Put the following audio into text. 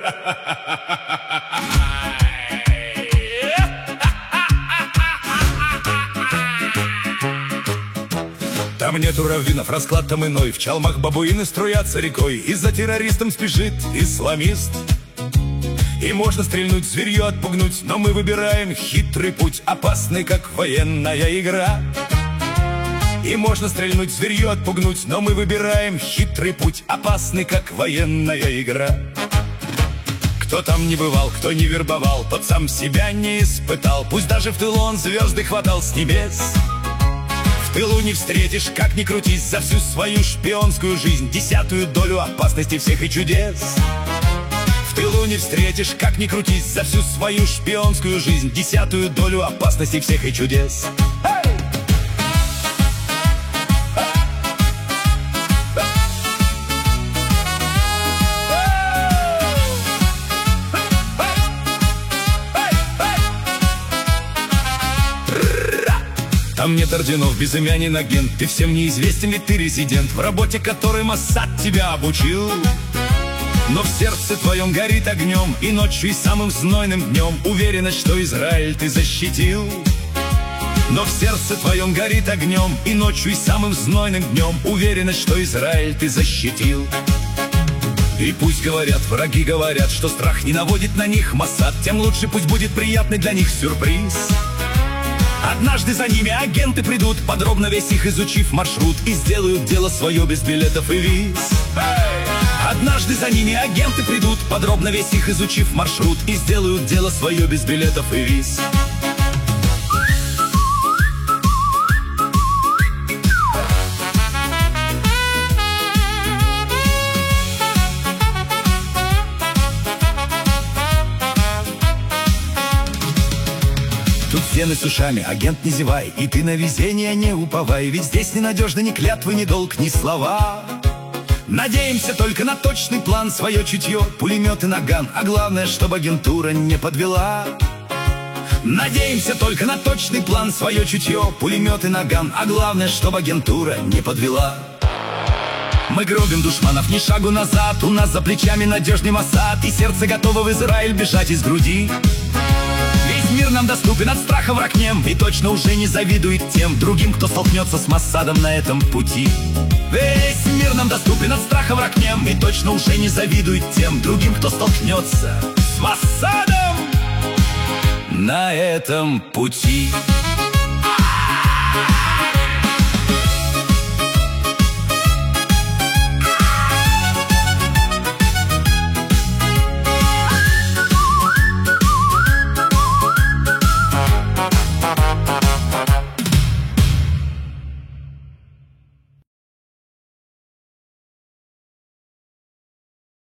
Там нету раввинов, расклад там иной. В чалмах бабуины струятся рекой, и за террористом спешит исламист. И можно стрельнуть, зверье отпугнуть, но мы выбираем хитрый путь, опасный, как военная игра. И можно стрельнуть, зверье отпугнуть, но мы выбираем хитрый путь, опасный, как военная игра. Кто там не бывал, кто не вербовал, тот сам себя не испытал. Пусть даже в тылу он звезды хватал с небес. В тылу не встретишь, как ни крутись, за всю свою шпионскую жизнь 10-ю долю опасности всех и чудес. В тылу не встретишь, как ни крутись, за всю свою шпионскую жизнь 10-ю долю опасности всех и чудес. Там нет орденов, безымянен агент, ты всем неизвестен, ведь ты резидент, в работе которой Моссад тебя обучил. Но в сердце твоем горит огнем, и ночью, и самым знойным днем уверенность, что Израиль ты защитил. Но в сердце твоем горит огнем, и ночью, и самым знойным днем уверенность, что Израиль ты защитил. И пусть говорят, враги говорят, что страх не наводит на них Моссад, тем лучше пусть будет приятный для них сюрприз. Однажды за ними агенты придут, подробно весь их изучив маршрут, и сделают дело свое без билетов и виз. Однажды за ними агенты придут, подробно весь их изучив маршрут, и сделают дело свое без билетов и виз. Тут стены с ушами, агент не зевай, и ты на везение не уповай, ведь здесь не надежны ни клятвы, ни долг, ни слова. Надеемся только на точный план, свое чутье, пулемет и наган, а главное, чтобы агентура не подвела. Надеемся только на точный план, свое чутье, пулемет и наган, а главное, чтобы агентура не подвела. Мы гробим душманов, ни шагу назад, у нас за плечами надежный Моссад, и сердце готово в Израиль бежать из груди. Весь мир нам доступен, от страха враг нем, и точно уже не завидует тем другим, кто столкнется с Моссадом на этом пути. Весь мир нам доступен, от страха враг нем, и точно уже не завидует тем другим, кто столкнется с Моссадом на этом пути.